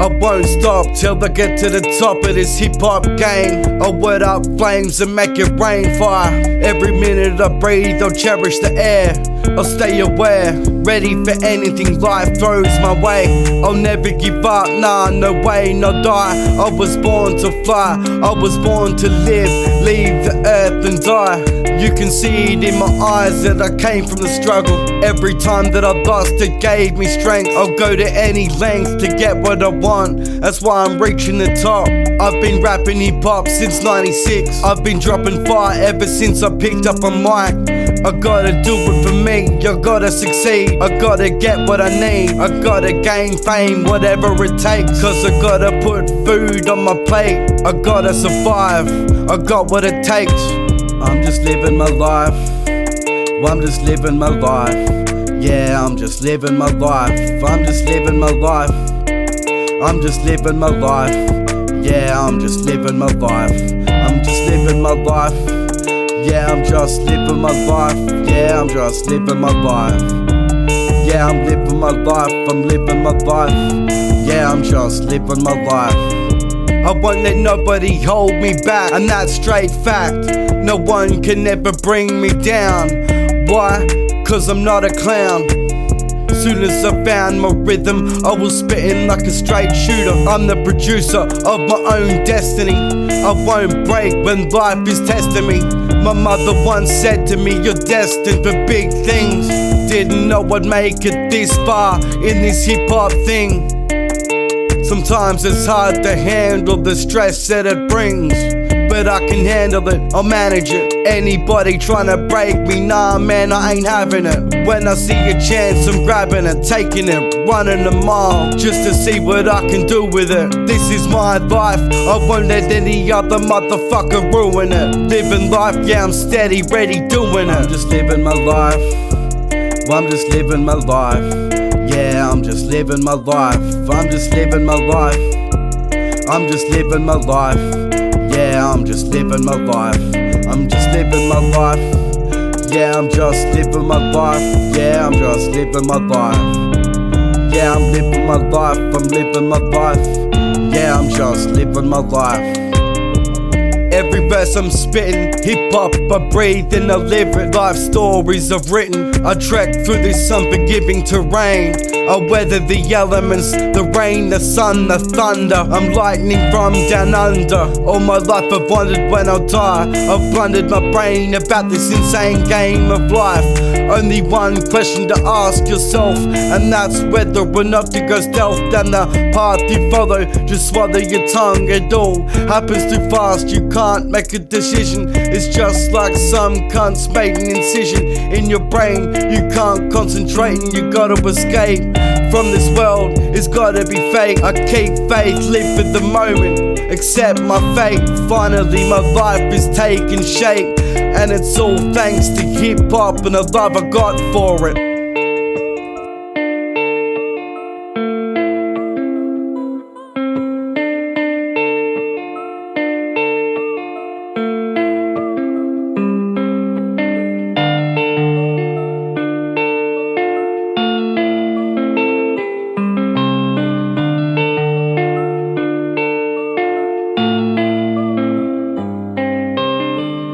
I won't stop till I get to the top of this hip-hop game. I'll wet up flames and make it rain fire. Every minute I breathe, I'll cherish the air. I'll stay aware, ready for anything life throws my way. I'll never give up, nah, no way, no die. I was born to fly, I was born to live, leave the earth and die. You can see it in my eyes that I came from the struggle. Every time that I lost, it gave me strength. I'll go to any length to get what I want. That's why I'm reaching the top. I've been rapping hip-hop since 96. I've been dropping fire ever since I picked up a mic. I gotta do it for me, I gotta succeed. I gotta get what I need, I gotta gain fame, whatever it takes. Cause I gotta put food on my plate, I gotta survive, I got what it takes. I'm just living my life, I'm just living my life. Yeah, I'm just living my life, I'm just living my life. I'm just living my life. Yeah, I'm just living my life. I'm just living my life. Yeah, I'm just living my life. Yeah, I'm just living my life. Yeah, I'm living my life. I'm living my life. Yeah, I'm just living my life. I won't let nobody hold me back, and that's straight fact. No one can ever bring me down. Why? Cause I'm not a clown. Soon as I found my rhythm, I was spitting like a straight shooter. I'm the producer of my own destiny. I won't break when life is testing me. My mother once said to me, you're destined for big things. Didn't know I'd make it this far in this hip-hop thing. Sometimes it's hard to handle the stress that it brings, but I can handle it, I'll manage it. Anybody tryna break me, nah man, I ain't having it. When I see a chance, I'm grabbing it, taking it, running a mile, just to see what I can do with it. This is my life, I won't let any other motherfucker ruin it. Living life, yeah, I'm steady, ready, doing it. I'm just living my life, I'm just living my life. Yeah, I'm just living my life, I'm just living my life. I'm just living my life. Yeah, I'm just living my life. I'm just living my life. Yeah, I'm just living my life. Yeah, I'm just living my life. Yeah, I'm living my life. I'm living my life. Yeah, I'm just living my life. Every verse I'm spitting, hip-hop, I breathe and I live it. Life stories I've written, I trek through this unforgiving terrain. I weather the elements, the rain, the sun, the thunder. I'm lightning from down under. All my life I've wondered when I'll die. I've blundered my brain about this insane game of life. Only one question to ask yourself, and that's whether or not to go stealth down the path you follow. Just swallow your tongue, it all happens too fast. You can't make a decision. It's just like some cunts made an incision in your brain. You can't concentrate and you gotta escape from this world. It's gotta be fake. I keep faith, live for the moment, accept my fate. Finally my life is taking shape, and it's all thanks to hip hop and the love I got for it.